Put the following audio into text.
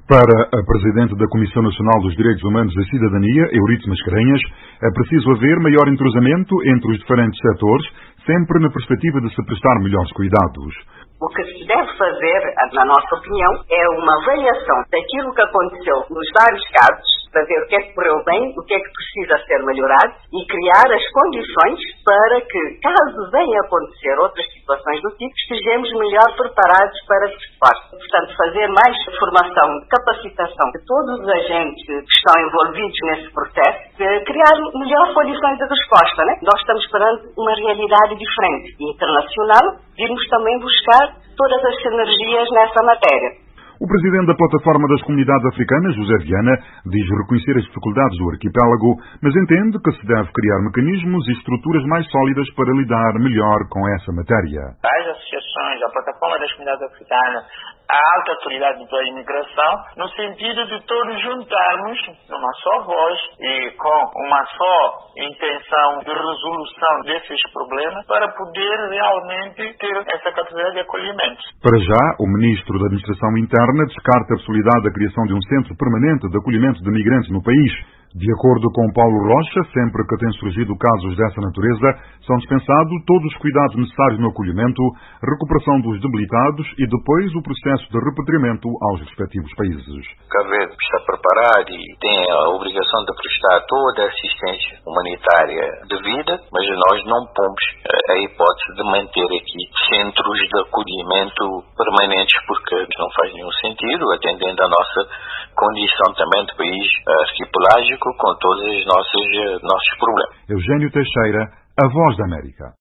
Para a Presidente da Comissão Nacional dos Direitos Humanos e Cidadania, Euridice Mascarenhas, é preciso haver maior entrosamento entre os diferentes setores, sempre na perspectiva de se prestar melhores cuidados. O que se deve fazer, na nossa opinião, é uma avaliação daquilo que aconteceu nos vários casos, para ver o que é que correu bem, o que é que precisa ser melhorado e criar as condições para que, caso venha a acontecer outras situações do tipo, estejamos melhor preparados para a resposta. Portanto, fazer mais formação, capacitação de todos os agentes que estão envolvidos nesse processo, criar melhores condições de resposta, né? Nós estamos perante uma realidade diferente e internacional, vimos também buscar todas as sinergias nessa matéria. O presidente da Plataforma das Comunidades Africanas, José Viana, diz reconhecer as dificuldades do arquipélago, mas entende que se deve criar mecanismos e estruturas mais sólidas para lidar melhor com essa matéria. As associações, a Plataforma das Comunidades Africanas, a alta autoridade da imigração, no sentido de todos juntarmos numa só voz e com uma só intenção de resolução desses problemas para poder realmente ter essa capacidade de acolhimento. Para já, o Ministro da Administração Interna descarta a possibilidade da criação de um centro permanente de acolhimento de migrantes no país. De acordo com Paulo Rocha, sempre que têm surgido casos dessa natureza, são dispensados todos os cuidados necessários no acolhimento, recuperação dos debilitados e depois o processo de repatriamento aos respectivos países. Cabo Verde está preparado e tem a obrigação de prestar toda a assistência humanitária devida, mas nós não pomos a hipótese de manter aqui centros de acolhimento permanentes, porque não faz nenhum sentido, atendendo a nossa condição também de país arquipelágico, com todos os nossos problemas. Eugênio Teixeira, A Voz da América.